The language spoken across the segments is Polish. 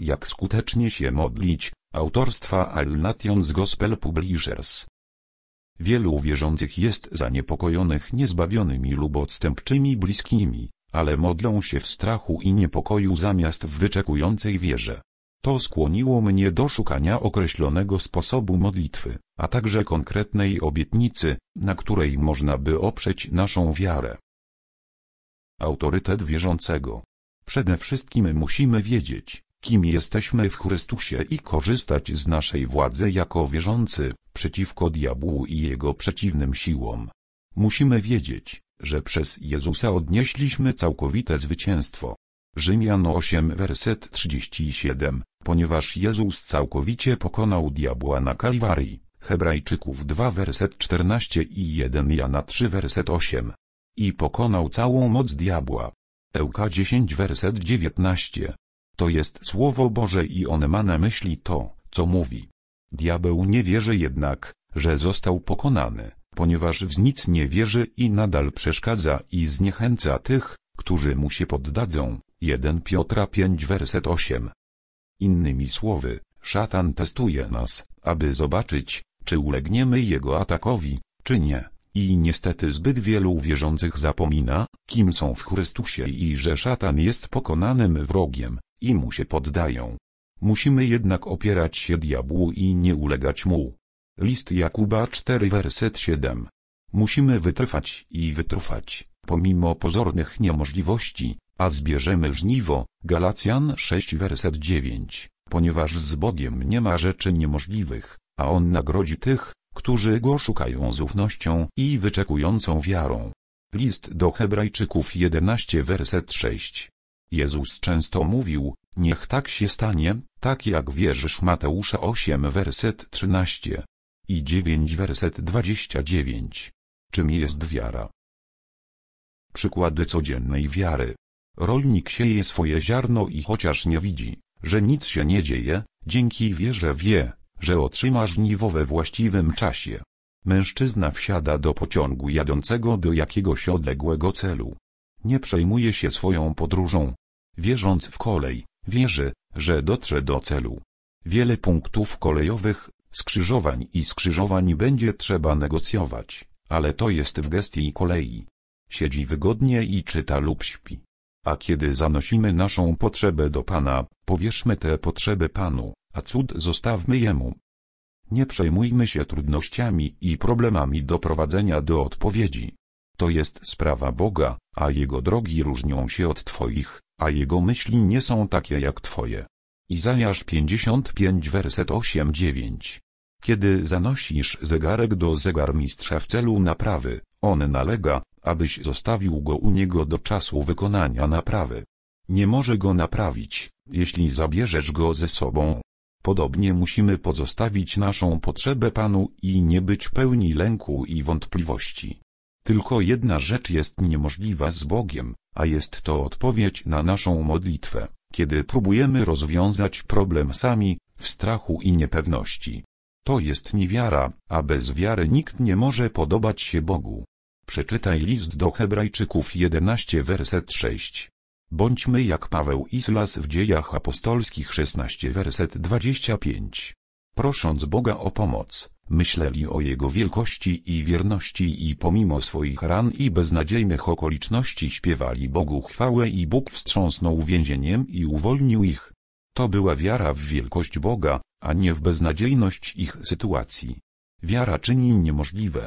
jak skutecznie się modlić, autorstwa All Nations Gospel Publishers. Wielu wierzących jest zaniepokojonych niezbawionymi lub odstępczymi bliskimi, ale modlą się w strachu i niepokoju zamiast w wyczekującej wierze. To skłoniło mnie do szukania określonego sposobu modlitwy, a także konkretnej obietnicy, na której można by oprzeć naszą wiarę. Autorytet wierzącego. Przede wszystkim musimy wiedzieć, kim jesteśmy w Chrystusie i korzystać z naszej władzy jako wierzący, przeciwko diabłu i jego przeciwnym siłom. Musimy wiedzieć, że przez Jezusa odnieśliśmy całkowite zwycięstwo. Rzymian 8 werset 37, ponieważ Jezus całkowicie pokonał diabła na Kalwarii. Hebrajczyków 2 werset 14 i 1 Jana 3 werset 8. I pokonał całą moc diabła. Ełka 10 werset 19. To jest Słowo Boże i on ma na myśli to, co mówi. Diabeł nie wierzy jednak, że został pokonany, ponieważ w nic nie wierzy i nadal przeszkadza i zniechęca tych, którzy mu się poddadzą. 1 Piotra 5 werset 8. Innymi słowy, szatan testuje nas, aby zobaczyć, czy ulegniemy jego atakowi, czy nie. I niestety zbyt wielu wierzących zapomina, kim są w Chrystusie i że szatan jest pokonanym wrogiem, i mu się poddają. Musimy jednak opierać się diabłu i nie ulegać mu. List Jakuba 4 werset 7. Musimy wytrwać i wytrwać, pomimo pozornych niemożliwości, a zbierzemy żniwo. Galacjan 6 werset 9. Ponieważ z Bogiem nie ma rzeczy niemożliwych, a On nagrodzi tych, którzy Go szukają z ufnością i wyczekującą wiarą. List do Hebrajczyków 11 werset 6. Jezus często mówił, niech tak się stanie, tak jak wierzysz. Mateusza 8 werset 13 i 9 werset 29. Czym jest wiara? Przykłady codziennej wiary. Rolnik sieje swoje ziarno i chociaż nie widzi, że nic się nie dzieje, dzięki wierze wie, że otrzyma żniwo we właściwym czasie. Mężczyzna wsiada do pociągu jadącego do jakiegoś odległego celu. Nie przejmuje się swoją podróżą. Wierząc w kolej, wierzy, że dotrze do celu. Wiele punktów kolejowych, skrzyżowań będzie trzeba negocjować, ale to jest w gestii kolei. Siedzi wygodnie i czyta lub śpi. A kiedy zanosimy naszą potrzebę do Pana, powierzmy tę potrzebę Panu, a cud zostawmy Jemu. Nie przejmujmy się trudnościami i problemami doprowadzenia do odpowiedzi. To jest sprawa Boga, a Jego drogi różnią się od Twoich, a Jego myśli nie są takie jak Twoje. Izajasz 55 werset 8-9. Kiedy zanosisz zegarek do zegarmistrza w celu naprawy, on nalega, abyś zostawił go u niego do czasu wykonania naprawy. Nie może go naprawić, jeśli zabierzesz go ze sobą. Podobnie musimy pozostawić naszą potrzebę Panu i nie być pełni lęku i wątpliwości. Tylko jedna rzecz jest niemożliwa z Bogiem, a jest to odpowiedź na naszą modlitwę, kiedy próbujemy rozwiązać problem sami, w strachu i niepewności. To jest niewiara, a bez wiary nikt nie może podobać się Bogu. Przeczytaj list do Hebrajczyków 11 werset 6. Bądźmy jak Paweł i Sylas w Dziejach Apostolskich 16 werset 25. Prosząc Boga o pomoc, myśleli o Jego wielkości i wierności i pomimo swoich ran i beznadziejnych okoliczności śpiewali Bogu chwałę i Bóg wstrząsnął więzieniem i uwolnił ich. To była wiara w wielkość Boga, a nie w beznadziejność ich sytuacji. Wiara czyni niemożliwe.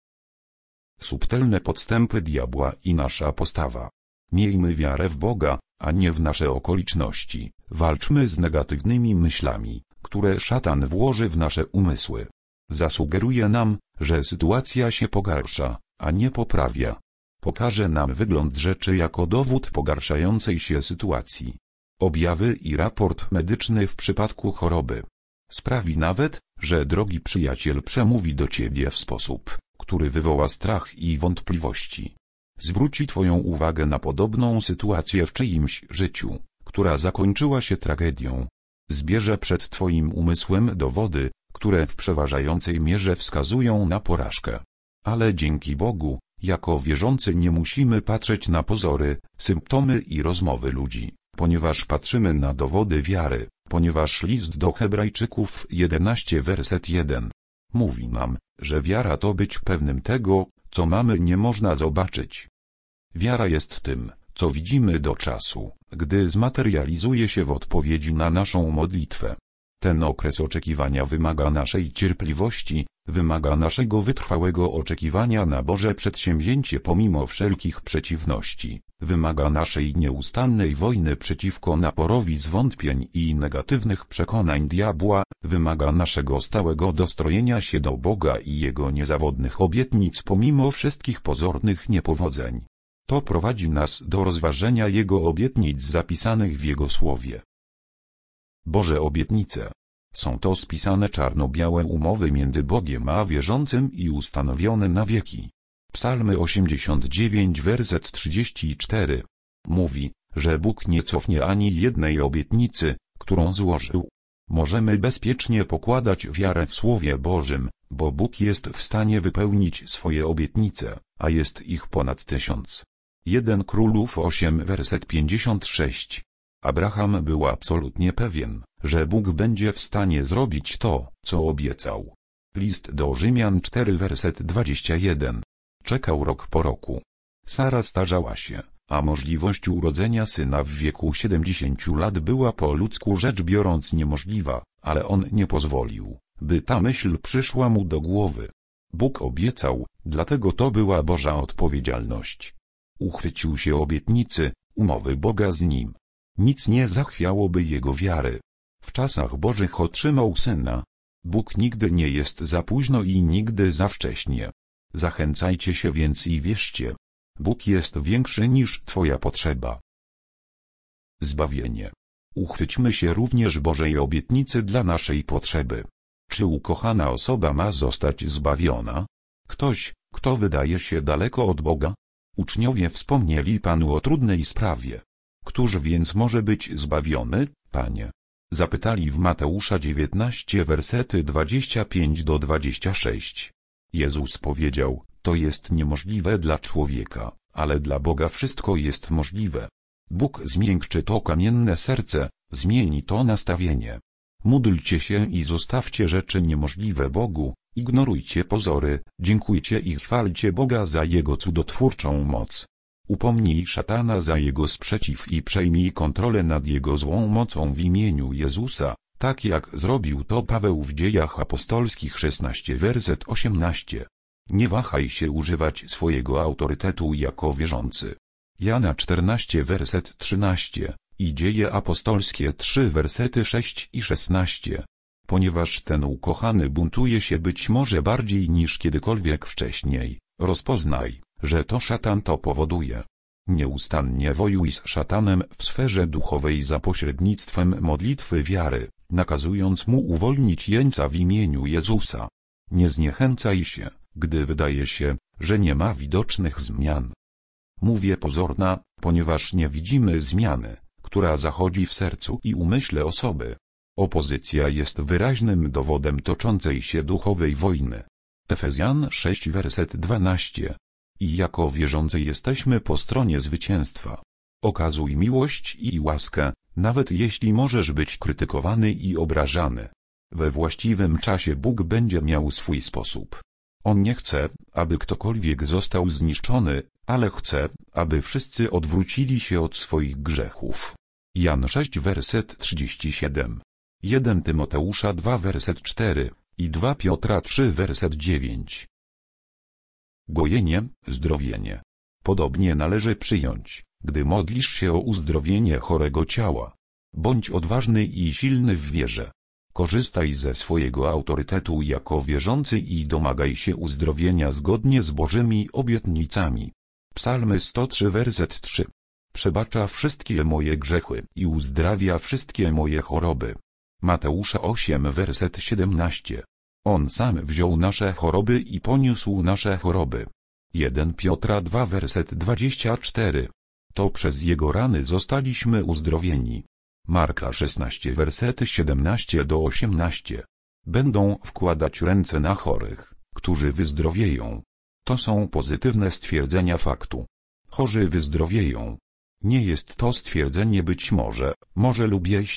Subtelne podstępy diabła i nasza postawa. Miejmy wiarę w Boga, a nie w nasze okoliczności. Walczmy z negatywnymi myślami, które szatan włoży w nasze umysły. Zasugeruje nam, że sytuacja się pogarsza, a nie poprawia. Pokaże nam wygląd rzeczy jako dowód pogarszającej się sytuacji. Objawy i raport medyczny w przypadku choroby. Sprawi nawet, że drogi przyjaciel przemówi do ciebie w sposób, który wywoła strach i wątpliwości. Zwróci twoją uwagę na podobną sytuację w czyimś życiu, która zakończyła się tragedią. Zbierze przed twoim umysłem dowody, które w przeważającej mierze wskazują na porażkę. Ale dzięki Bogu, jako wierzący nie musimy patrzeć na pozory, symptomy i rozmowy ludzi, ponieważ patrzymy na dowody wiary, ponieważ list do Hebrajczyków 11 werset 1 mówi nam, że wiara to być pewnym tego, co mamy nie można zobaczyć. Wiara jest tym, co widzimy do czasu, gdy zmaterializuje się w odpowiedzi na naszą modlitwę. Ten okres oczekiwania wymaga naszej cierpliwości, wymaga naszego wytrwałego oczekiwania na Boże przedsięwzięcie pomimo wszelkich przeciwności, wymaga naszej nieustannej wojny przeciwko naporowi zwątpień i negatywnych przekonań diabła, wymaga naszego stałego dostrojenia się do Boga i Jego niezawodnych obietnic pomimo wszystkich pozornych niepowodzeń. To prowadzi nas do rozważenia Jego obietnic zapisanych w Jego Słowie. Boże obietnice. Są to spisane czarno-białe umowy między Bogiem a wierzącym i ustanowione na wieki. Psalmy 89 werset 34 mówi, że Bóg nie cofnie ani jednej obietnicy, którą złożył. Możemy bezpiecznie pokładać wiarę w Słowie Bożym, bo Bóg jest w stanie wypełnić swoje obietnice, a jest ich ponad 1000. 1 Królów 8 werset 56. Abraham był absolutnie pewien, że Bóg będzie w stanie zrobić to, co obiecał. List do Rzymian 4 werset 21. Czekał rok po roku. Sara starzała się, a możliwość urodzenia syna w wieku 70 lat była po ludzku rzecz biorąc niemożliwa, ale on nie pozwolił, by ta myśl przyszła mu do głowy. Bóg obiecał, dlatego to była Boża odpowiedzialność. Uchwycił się obietnicy, umowy Boga z nim. Nic nie zachwiałoby jego wiary. W czasach Bożych otrzymał syna. Bóg nigdy nie jest za późno i nigdy za wcześnie. Zachęcajcie się więc i wierzcie. Bóg jest większy niż twoja potrzeba. Zbawienie. Uchwyćmy się również Bożej obietnicy dla naszej potrzeby. Czy ukochana osoba ma zostać zbawiona? Ktoś, kto wydaje się daleko od Boga? Uczniowie wspomnieli Panu o trudnej sprawie. Któż więc może być zbawiony, Panie? Zapytali w Mateusza 19 wersety 25 do 26. Jezus powiedział, to jest niemożliwe dla człowieka, ale dla Boga wszystko jest możliwe. Bóg zmiękczy to kamienne serce, zmieni to nastawienie. Módlcie się i zostawcie rzeczy niemożliwe Bogu, ignorujcie pozory, dziękujcie i chwalcie Boga za Jego cudotwórczą moc. Upomnij szatana za jego sprzeciw i przejmij kontrolę nad jego złą mocą w imieniu Jezusa, tak jak zrobił to Paweł w Dziejach Apostolskich 16 werset 18. Nie wahaj się używać swojego autorytetu jako wierzący. Jana 14 werset 13 i Dzieje Apostolskie 3 wersety 6 i 16. Ponieważ ten ukochany buntuje się być może bardziej niż kiedykolwiek wcześniej, rozpoznaj, że to szatan to powoduje. Nieustannie wojuj z szatanem w sferze duchowej za pośrednictwem modlitwy wiary, nakazując mu uwolnić jeńca w imieniu Jezusa. Nie zniechęcaj się, gdy wydaje się, że nie ma widocznych zmian. Mówię pozorna, ponieważ nie widzimy zmiany, która zachodzi w sercu i umyśle osoby. Opozycja jest wyraźnym dowodem toczącej się duchowej wojny. Efezjan 6 werset 12. I jako wierzący jesteśmy po stronie zwycięstwa. Okazuj miłość i łaskę, nawet jeśli możesz być krytykowany i obrażany. We właściwym czasie Bóg będzie miał swój sposób. On nie chce, aby ktokolwiek został zniszczony, ale chce, aby wszyscy odwrócili się od swoich grzechów. Jan 6 werset 37. 1 Tymoteusza 2 werset 4 i 2 Piotra 3 werset 9. Gojenie, zdrowienie. Podobnie należy przyjąć, gdy modlisz się o uzdrowienie chorego ciała. Bądź odważny i silny w wierze. Korzystaj ze swojego autorytetu jako wierzący i domagaj się uzdrowienia zgodnie z Bożymi obietnicami. Psalmy 103 werset 3. Przebacza wszystkie moje grzechy i uzdrawia wszystkie moje choroby. Mateusza 8 werset 17. On sam wziął nasze choroby i poniósł nasze choroby. 1 Piotra 2 werset 24. To przez Jego rany zostaliśmy uzdrowieni. Marka 16 wersety 17 do 18. Będą wkładać ręce na chorych, którzy wyzdrowieją. To są pozytywne stwierdzenia faktu. Chorzy wyzdrowieją. Nie jest to stwierdzenie być może lub jeśli,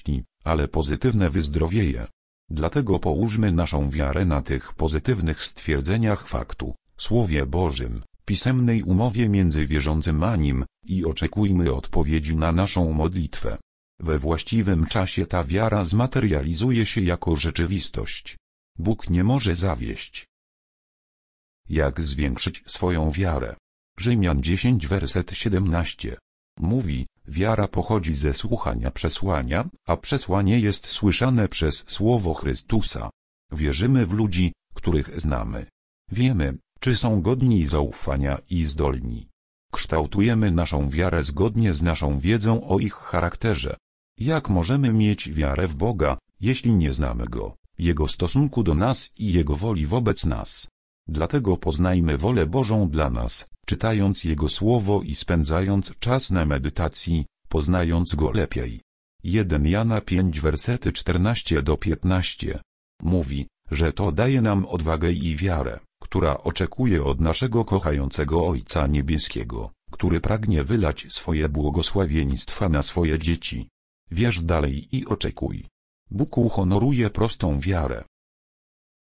ale pozytywne wyzdrowieje. Dlatego połóżmy naszą wiarę na tych pozytywnych stwierdzeniach faktu, Słowie Bożym, pisemnej umowie między wierzącym a Nim, i oczekujmy odpowiedzi na naszą modlitwę. We właściwym czasie ta wiara zmaterializuje się jako rzeczywistość. Bóg nie może zawieść. Jak zwiększyć swoją wiarę? Rzymian 10 werset 17. Mówi, wiara pochodzi ze słuchania przesłania, a przesłanie jest słyszane przez słowo Chrystusa. Wierzymy w ludzi, których znamy. Wiemy, czy są godni zaufania i zdolni. Kształtujemy naszą wiarę zgodnie z naszą wiedzą o ich charakterze. Jak możemy mieć wiarę w Boga, jeśli nie znamy Go, Jego stosunku do nas i Jego woli wobec nas? Dlatego poznajmy wolę Bożą dla nas, czytając Jego Słowo i spędzając czas na medytacji, poznając Go lepiej. 1 Jana 5 wersety 14-15. Mówi, że to daje nam odwagę i wiarę, która oczekuje od naszego kochającego Ojca Niebieskiego, który pragnie wylać swoje błogosławieństwa na swoje dzieci. Wierz dalej i oczekuj. Bóg uhonoruje prostą wiarę.